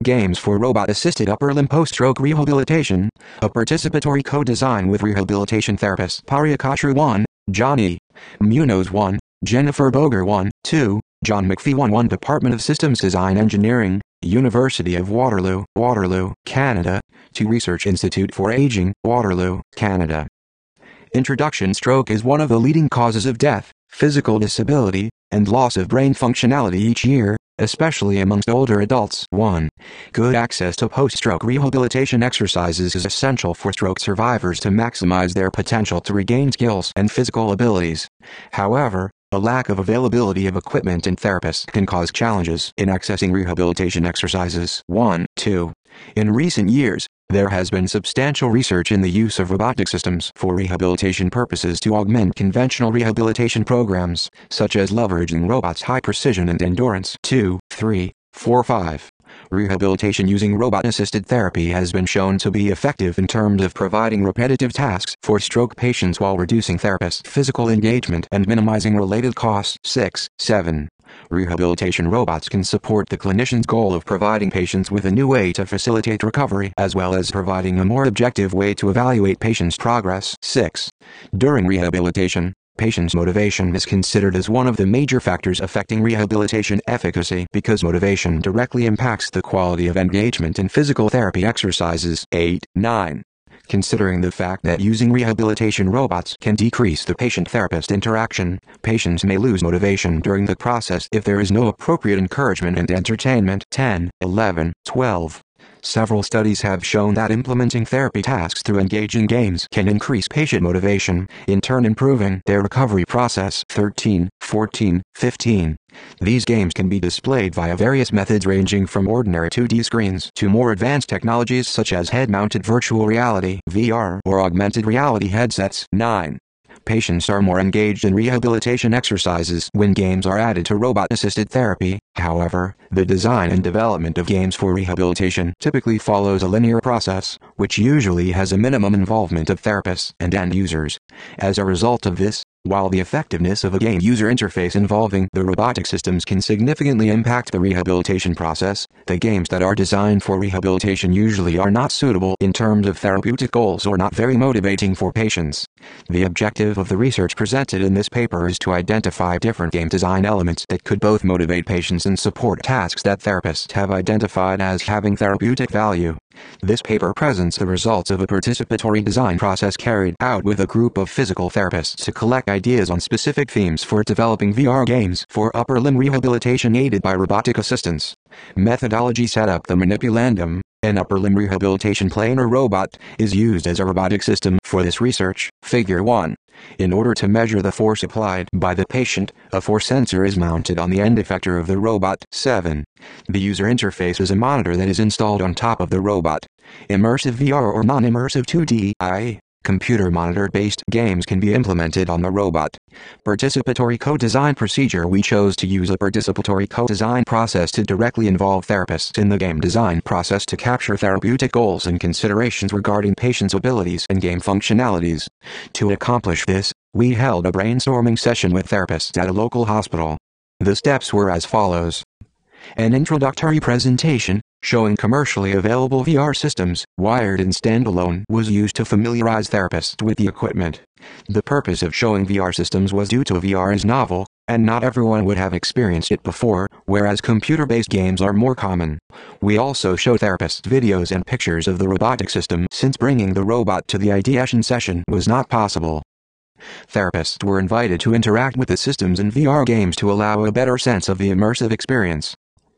Games for Robot-Assisted Upper Limb Post-Stroke Rehabilitation, a participatory co-design with rehabilitation therapists Paria Kachru 1, Johnny Munoz 1, Jennifer Boger 1, 2, John McPhee 1 Department of Systems Design Engineering, University of Waterloo, Waterloo, Canada, 2 Research Institute for Aging, Waterloo, Canada. Introduction: Stroke is one of the leading causes of death, physical disability, and loss of brain functionality each year, especially amongst older adults. 1. Good access to post-stroke rehabilitation exercises is essential for stroke survivors to maximize their potential to regain skills and physical abilities. However, a lack of availability of equipment and therapists can cause challenges in accessing rehabilitation exercises. 1. 2. In recent years, there has been substantial research in the use of robotic systems for rehabilitation purposes to augment conventional rehabilitation programs, such as leveraging robots' high precision and endurance. 2, 3, 4, 5. Rehabilitation using robot-assisted therapy has been shown to be effective in terms of providing repetitive tasks for stroke patients while reducing therapist physical engagement and minimizing related costs. 6, 7. Rehabilitation robots can support the clinician's goal of providing patients with a new way to facilitate recovery, as well as providing a more objective way to evaluate patients' progress. 6. During rehabilitation, patients' motivation is considered as one of the major factors affecting rehabilitation efficacy because motivation directly impacts the quality of engagement in physical therapy exercises. 8, 9. Considering the fact that using rehabilitation robots can decrease the patient-therapist interaction, patients may lose motivation during the process if there is no appropriate encouragement and entertainment. 10, 11, 12. Several studies have shown that implementing therapy tasks through engaging games can increase patient motivation, in turn improving their recovery process. 13, 14, 15. These games can be displayed via various methods ranging from ordinary 2D screens to more advanced technologies such as head-mounted virtual reality (VR) or augmented reality headsets. 9. Patients are more engaged in rehabilitation exercises when games are added to robot-assisted therapy. However, the design and development of games for rehabilitation typically follows a linear process, which usually has a minimum involvement of therapists and end users. As a result of this, while the effectiveness of a game user interface involving the robotic systems can significantly impact the rehabilitation process, the games that are designed for rehabilitation usually are not suitable in terms of therapeutic goals or not very motivating for patients. The objective of the research presented in this paper is to identify different game design elements that could both motivate patients and support tasks that therapists have identified as having therapeutic value. This paper presents the results of a participatory design process carried out with a group of physical therapists to collect ideas on specific themes for developing VR games for upper limb rehabilitation aided by robotic assistance. Methodology setup: the Manipulandum, an upper limb rehabilitation planar robot, is used as a robotic system for this research. Figure 1. In order to measure the force applied by the patient, a force sensor is mounted on the end effector of the robot. 7. The user interface is a monitor that is installed on top of the robot. Immersive VR or non-immersive 2D computer monitor-based games can be implemented on the robot. Participatory co-design procedure: we chose to use a participatory co-design process to directly involve therapists in the game design process to capture therapeutic goals and considerations regarding patients' abilities and game functionalities. To accomplish this, we held a brainstorming session with therapists at a local hospital. The steps were as follows. An introductory presentation, showing commercially available VR systems, wired and standalone, was used to familiarize therapists with the equipment. The purpose of showing VR systems was due to VR is novel, and not everyone would have experienced it before, whereas computer-based games are more common. We also showed therapists videos and pictures of the robotic system since bringing the robot to the ideation session was not possible. Therapists were invited to interact with the systems in VR games to allow a better sense of the immersive experience.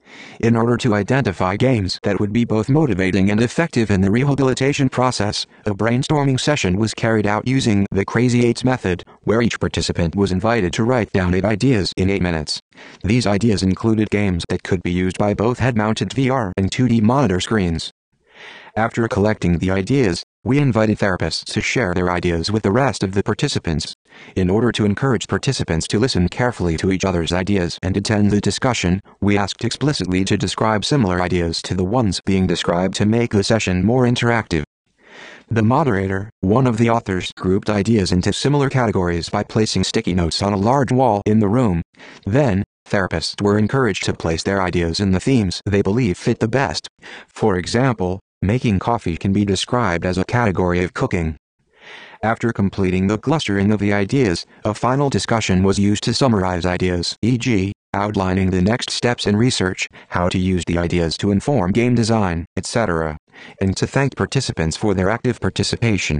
In order to identify games that would be both motivating and effective in the rehabilitation process, a brainstorming session was carried out using the Crazy 8s method, where each participant was invited to write down 8 ideas in 8 minutes. These ideas included games that could be used by both head-mounted VR and 2D monitor screens. After collecting the ideas, we invited therapists to share their ideas with the rest of the participants. In order to encourage participants to listen carefully to each other's ideas and attend the discussion, we asked explicitly to describe similar ideas to the ones being described to make the session more interactive. The moderator, one of the authors, grouped ideas into similar categories by placing sticky notes on a large wall in the room. Then, therapists were encouraged to place their ideas in the themes they believe fit the best. For example, making coffee can be described as a category of cooking. After completing the clustering of the ideas, a final discussion was used to summarize ideas, e.g., outlining the next steps in research, how to use the ideas to inform game design, etc., and to thank participants for their active participation.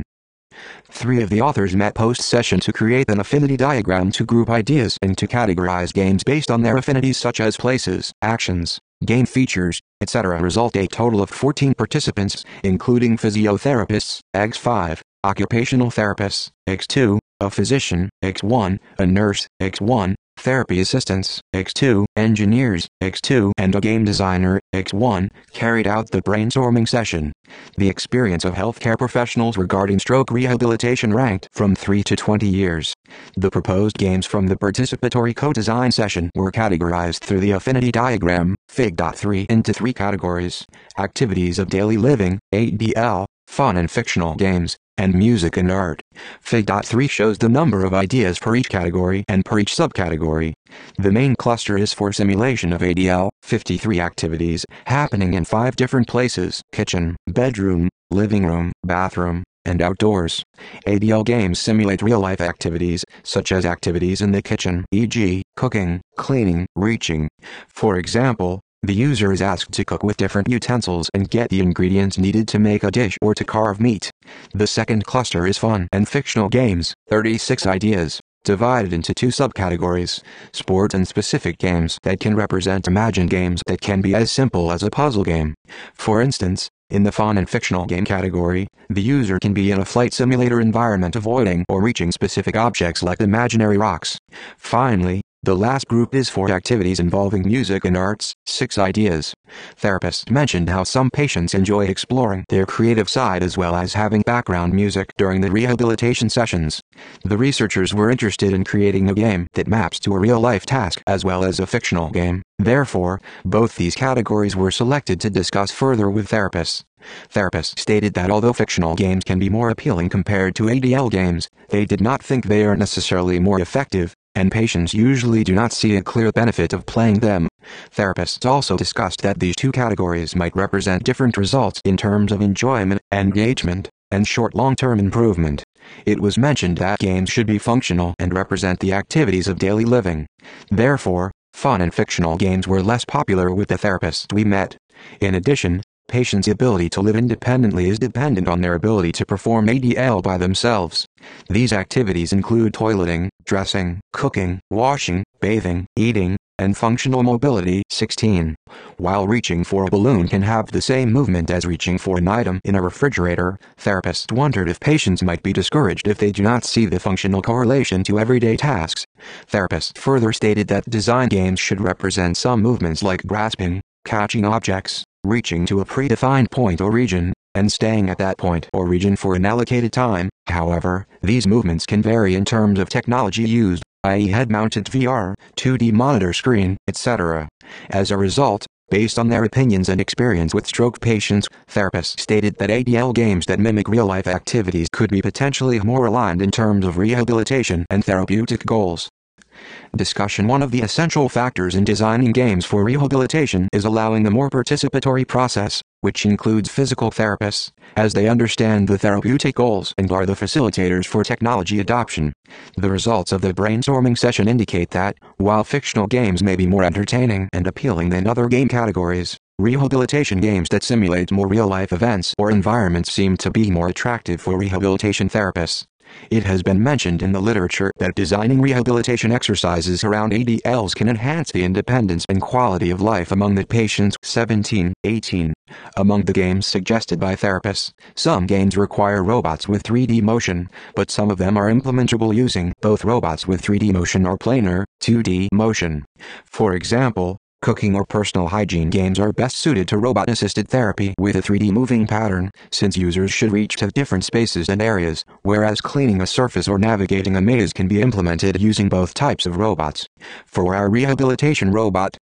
3 of the authors met post-session to create an affinity diagram to group ideas and to categorize games based on their affinities such as places, actions, game features, etc. Result: a total of 14 participants, including physiotherapists, x5, occupational therapists, x2, a physician, x1, a nurse, x1, therapy assistants, x2, engineers, x2, and a game designer, x1, carried out the brainstorming session. The experience of healthcare professionals regarding stroke rehabilitation ranked from 3 to 20 years. The proposed games from the participatory co-design session were categorized through the affinity diagram, Fig.3, into 3 categories: activities of daily living, ADL, fun and fictional games, and music and art. Fig.3 shows the number of ideas per each category and per each subcategory. The main cluster is for simulation of ADL, 53 activities, happening in 5 different places: kitchen, bedroom, living room, bathroom, and outdoors. ADL games simulate real-life activities, such as activities in the kitchen, e.g., cooking, cleaning, reaching. For example, the user is asked to cook with different utensils and get the ingredients needed to make a dish or to carve meat. The second cluster is fun and fictional games, 36 ideas, divided into 2 subcategories: sport and specific games that can represent imagined games that can be as simple as a puzzle game. For instance, in the fun and fictional game category, the user can be in a flight simulator environment avoiding or reaching specific objects like imaginary rocks. Finally, the last group is for activities involving music and arts, 6 ideas. Therapists mentioned how some patients enjoy exploring their creative side as well as having background music during the rehabilitation sessions. The researchers were interested in creating a game that maps to a real-life task as well as a fictional game. Therefore, both these categories were selected to discuss further with therapists. Therapists stated that although fictional games can be more appealing compared to ADL games, they did not think they are necessarily more effective, and patients usually do not see a clear benefit of playing them. Therapists also discussed that these 2 categories might represent different results in terms of enjoyment, engagement, and short long-term improvement. It was mentioned that games should be functional and represent the activities of daily living. Therefore, fun and fictional games were less popular with the therapists we met. In addition, patients' ability to live independently is dependent on their ability to perform ADL by themselves. These activities include toileting, dressing, cooking, washing, bathing, eating, and functional mobility. 16. While reaching for a balloon can have the same movement as reaching for an item in a refrigerator, therapists wondered if patients might be discouraged if they do not see the functional correlation to everyday tasks. Therapists further stated that design games should represent some movements like grasping, catching objects, reaching to a predefined point or region, and staying at that point or region for an allocated time. However, these movements can vary in terms of technology used, i.e. head-mounted VR, 2D monitor screen, etc. As a result, based on their opinions and experience with stroke patients, therapists stated that ADL games that mimic real-life activities could be potentially more aligned in terms of rehabilitation and therapeutic goals. Discussion: one of the essential factors in designing games for rehabilitation is allowing a more participatory process, which includes physical therapists, as they understand the therapeutic goals and are the facilitators for technology adoption. The results of the brainstorming session indicate that, while fictional games may be more entertaining and appealing than other game categories, rehabilitation games that simulate more real-life events or environments seem to be more attractive for rehabilitation therapists. It has been mentioned in the literature that designing rehabilitation exercises around ADLs can enhance the independence and quality of life among the patients. 17, 18. Among the games suggested by therapists, some games require robots with 3D motion, but some of them are implementable using both robots with 3D motion or planar, 2D motion. For example, cooking or personal hygiene games are best suited to robot-assisted therapy with a 3D moving pattern, since users should reach to different spaces and areas, whereas cleaning a surface or navigating a maze can be implemented using both types of robots. For our rehabilitation robot,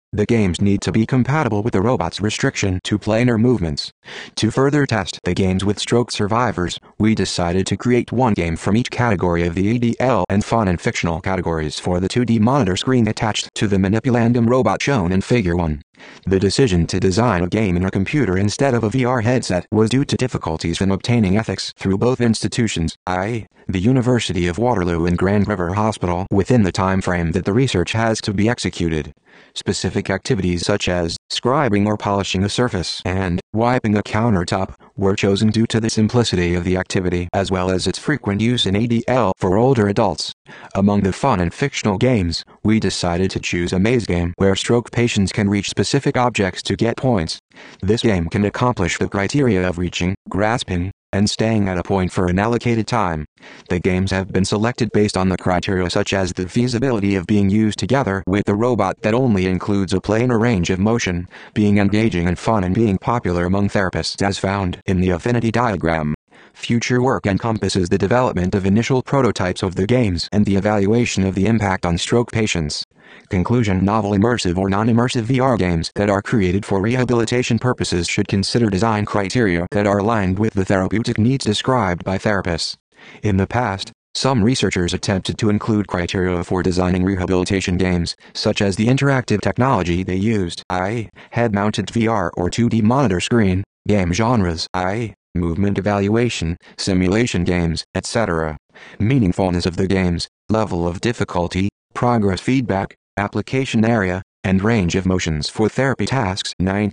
The games need to be compatible with the robot's restriction to planar movements. To further test the games with stroke survivors, we decided to create one game from each category of the ADL and fun and fictional categories for the 2D monitor screen attached to the Manipulandum robot shown in Figure 1. The decision to design a game in a computer instead of a VR headset was due to difficulties in obtaining ethics through both institutions, i.e., the University of Waterloo and Grand River Hospital, within the time frame that the research has to be executed. Specific activities such as scribing or polishing a surface and wiping a countertop were chosen due to the simplicity of the activity as well as its frequent use in ADL for older adults. Among the fun and fictional games, we decided to choose a maze game where stroke patients can reach specific objects to get points. This game can accomplish the criteria of reaching, grasping, and staying at a point for an allocated time. The games have been selected based on the criteria such as the feasibility of being used together with the robot that only includes a planar range of motion, being engaging and fun, and being popular among therapists as found in the affinity diagram. Future work encompasses the development of initial prototypes of the games and the evaluation of the impact on stroke patients. Conclusion: novel immersive or non-immersive VR games that are created for rehabilitation purposes should consider design criteria that are aligned with the therapeutic needs described by therapists. In the past, some researchers attempted to include criteria for designing rehabilitation games, such as the interactive technology they used, i.e., head-mounted VR or 2D monitor screen, game genres, i.e., movement evaluation, simulation games, etc. Meaningfulness of the games, level of difficulty, progress feedback, application area, and range of motions for therapy tasks.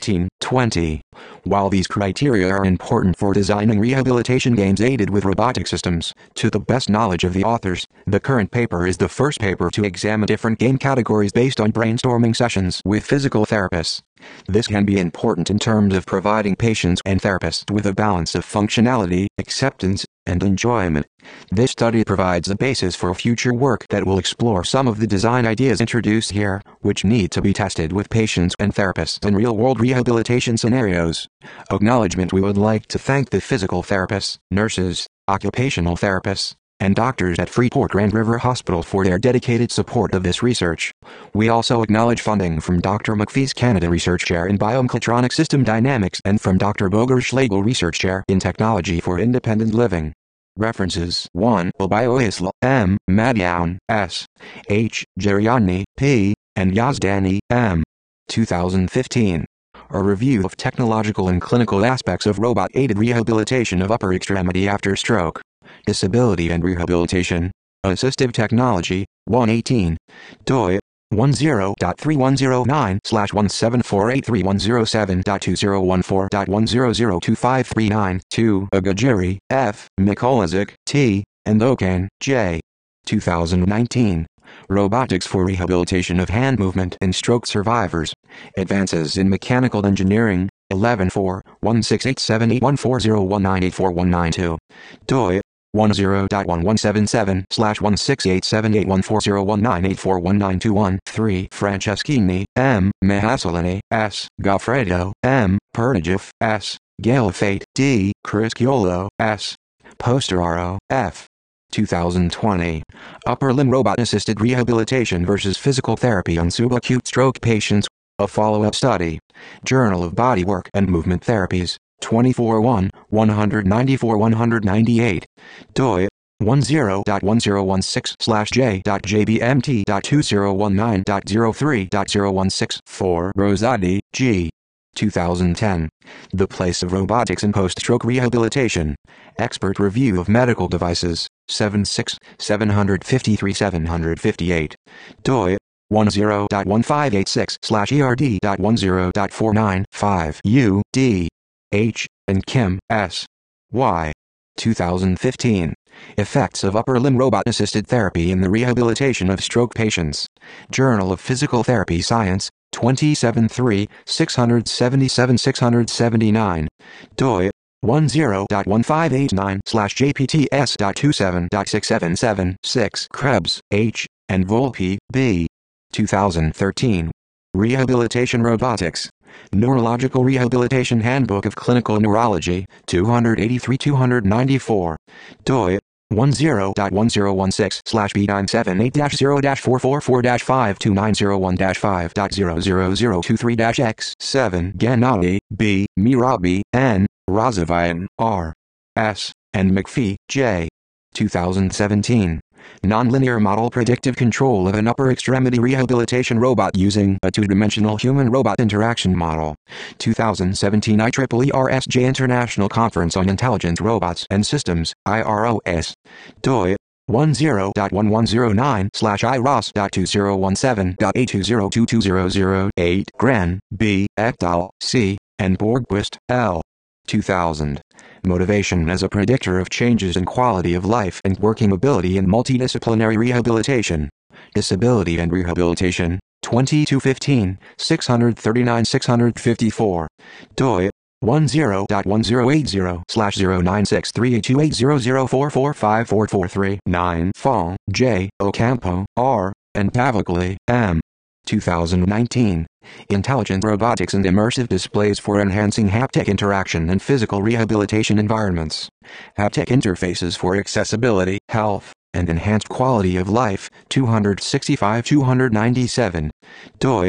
1920. While these criteria are important for designing rehabilitation games aided with robotic systems, to the best knowledge of the authors, the current paper is the first paper to examine different game categories based on brainstorming sessions with physical therapists. This can be important in terms of providing patients and therapists with a balance of functionality, acceptance, and enjoyment. This study provides a basis for future work that will explore some of the design ideas introduced here, which need to be tested with patients and therapists in real-world rehabilitation scenarios. Acknowledgement: we would like to thank the physical therapists, nurses, occupational therapists, and doctors at Freeport Grand River Hospital for their dedicated support of this research. We also acknowledge funding from Dr. McPhee's Canada Research Chair in Biomechatronic System Dynamics and from Dr. Boger Schlegel Research Chair in Technology for Independent Living. References: 1. Bioisla, M. Madyoun, S. H. Jeriani, P. and Yazdani, M. 2015. A review of technological and clinical aspects of robot-aided rehabilitation of upper extremity after stroke, disability and rehabilitation, assistive technology, 118, doi, 10.3109/174831007.2014.10025392 Agajiri, F. Mikolazic, T. and Okane, J. 2019. Robotics for Rehabilitation of Hand Movement in Stroke Survivors. Advances in Mechanical Engineering, 11.4/168781401984192. doi, 10.177/168781401984191 Franceschini, M. Mahasolini, S. Goffredo, M. Pernigif, S. Galafate, D. Crisciolo, S. Posteraro, F. 2020. Upper Limb Robot-Assisted Rehabilitation versus Physical Therapy on Subacute Stroke Patients. A follow-up study. Journal of Bodywork and Movement Therapies. 24-1, 194-198. doi, 10.1016/j.jbmt.2019.03.016 Rosati, G. 2010. The Place of Robotics in Post-Stroke Rehabilitation. Expert Review of Medical Devices. 76, 753-758. doi, 10.1586/erd.10.49.5 U, D. H. and Kim, S. Y. 2015. Effects of Upper Limb Robot-Assisted Therapy in the Rehabilitation of Stroke Patients. Journal of Physical Therapy Science, 27-3, 677-679. doi, 10.1589/jpts.27.677-6 Krebs, H. and Volpe, B. 2013. Rehabilitation Robotics. Neurological Rehabilitation Handbook of Clinical Neurology, 283-294. doi, 10.1016/B9780-444-52901-5.00023-X7 Gennady, B. Mirabi, N. Razavian, R. S. and McPhee, J. 2017. Nonlinear model predictive control of an upper extremity rehabilitation robot using a two-dimensional human-robot interaction model. 2017 IEEE RSJ International Conference on Intelligent Robots and Systems, IROS. DOI 10.1109/iros.2017.8202200-8 Gran, B. Ekdahl, C. and Borgquist, L. 2000. Motivation as a predictor of changes in quality of life and working ability in multidisciplinary rehabilitation. Disability and Rehabilitation, 2215, 639-654. DOI 10.1080/0963828004454439 Fong, J. Ocampo, R. and Pavagli, M. 2019. Intelligent Robotics and Immersive Displays for Enhancing Haptic Interaction in Physical Rehabilitation Environments. Haptic Interfaces for Accessibility, Health, and Enhanced Quality of Life, 265-297. DOI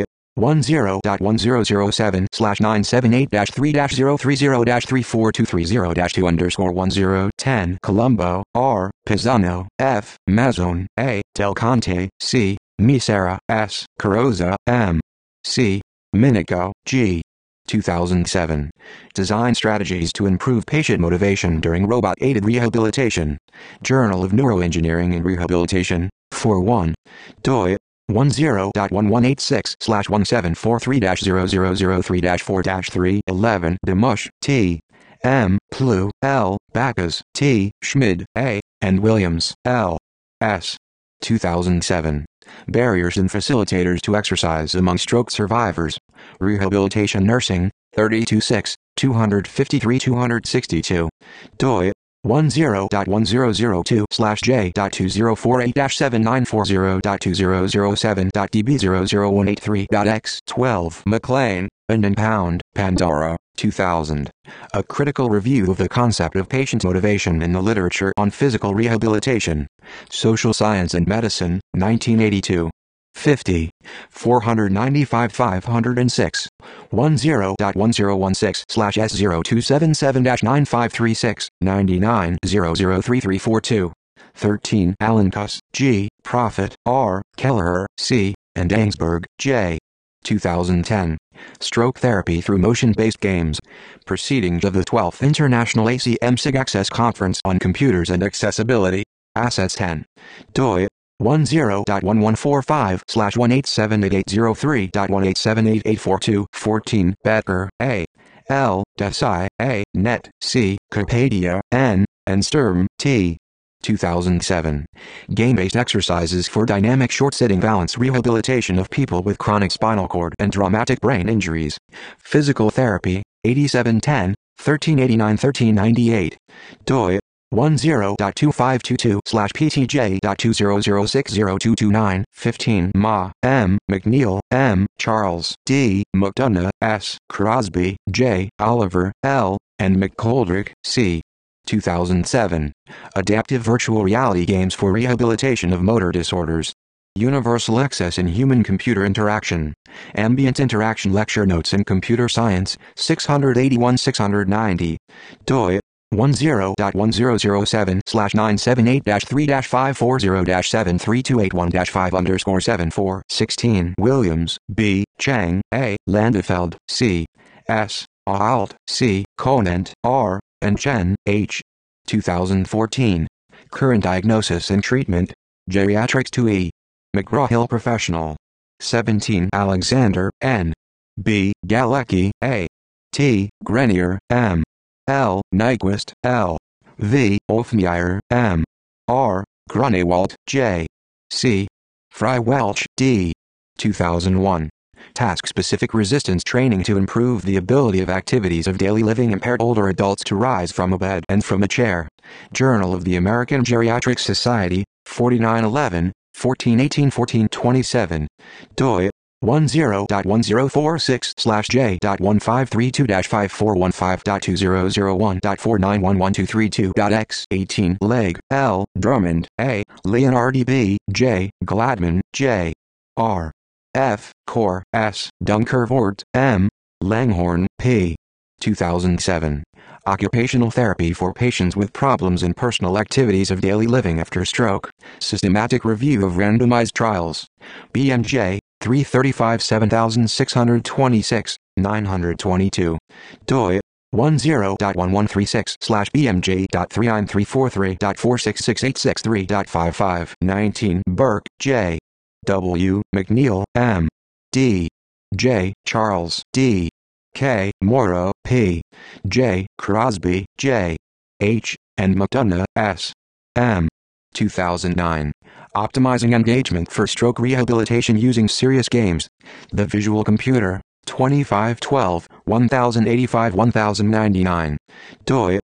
10.1007/978-3-030-34230-2_10 Colombo, R. Pisano, F. Mazzone, A. Del Conte, C. Misera, S. Carrozza, M. C. Minico, G. 2007. Design Strategies to Improve Patient Motivation During Robot-Aided Rehabilitation. Journal of Neuroengineering and Rehabilitation, 4-1. DOI 10.1186/1743-0003-4-3 11 Demush, T. M. Plu, L. Backus, T. Schmid, A. and Williams, L. S. 2007. Barriers and Facilitators to Exercise Among Stroke Survivors. Rehabilitation Nursing, 32-6, 253-262. DOI 10.1002/J.2048-7940.2007.db00183.x 12 McLean, and Pandora, 2000. A Critical Review of the Concept of Patient Motivation in the Literature on Physical Rehabilitation. Social Science and Medicine, 1982. 50. 495-506. 10.1016/S0277-9536, 99-003342. 13 Allencuss, G., Prophet, R., Kelleher, C., and Ainsberg, J. 2010. Stroke Therapy Through Motion-Based Games. Proceedings of the 12th International ACM-SIG Access Conference on Computers and Accessibility. Assets 10. DOI 10.1145/1878803.1878842 14 Becker, A. L. Desai, A. Net, C. Carpadia, N. and Sturm, T. 2007. Game-based exercises for dynamic short-sitting balance rehabilitation of people with chronic spinal cord and traumatic brain injuries. Physical Therapy, 8710, 1389-1398. DOI 10.2522/PTJ.20060229, 15 Ma, M. McNeil, M. Charles, D. McDonough, S. Crosby, J. Oliver, L. and McGoldrick, C. 2007. Adaptive Virtual Reality Games for Rehabilitation of Motor Disorders. Universal Access in Human-Computer Interaction. Ambient Interaction Lecture Notes in Computer Science, 681-690. DOI 10.1078-3-540-73281-5_74 16 Williams, B. Chang, A. Landefeld, C. S. Alt, C. Conant, R. and Chen, H. 2014. Current Diagnosis and Treatment. Geriatrics 2E. McGraw-Hill Professional. 17 Alexander, N. B. Galecki, A. T. Grenier, M. L. Nyquist, L. V. Ofmeyer, M. R. Grunewald, J. C. Fry-Welch, D. 2001. Task-specific resistance training to improve the ability of activities of daily living impaired older adults to rise from a bed and from a chair. Journal of the American Geriatric Society, 4911, 1418-1427. DOI 10.1046/J.153-5415.2001.491123.x 18 Leg L. Drummond A. Leonardi B. J. Gladman J. R. F. Core S. Dunkervoort M. Langhorn P. 2007. Occupational Therapy for Patients with Problems in Personal Activities of Daily Living After Stroke. Systematic Review of Randomized Trials. BMJ 335 7626 922. doi 10.1136/BMJ.39343.466863.55 19 Burke J. W. McNeil M. D. J. Charles D. K. Morrow P. J. Crosby J. H. and McDonough S. M. 2009. Optimizing Engagement for Stroke Rehabilitation Using Serious Games. The Visual Computer. 2512 1085 1099. doi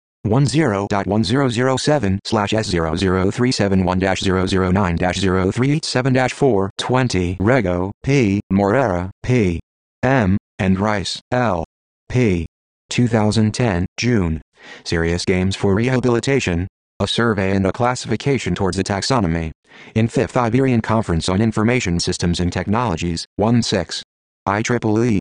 10.1007/S00371-009-03874 20 Rego P. Morera P. M. and Rice L. P. 2010 June. Serious Games for Rehabilitation. A Survey and a Classification Towards a Taxonomy. In 5th Iberian Conference on Information Systems and Technologies, 1-6. IEEE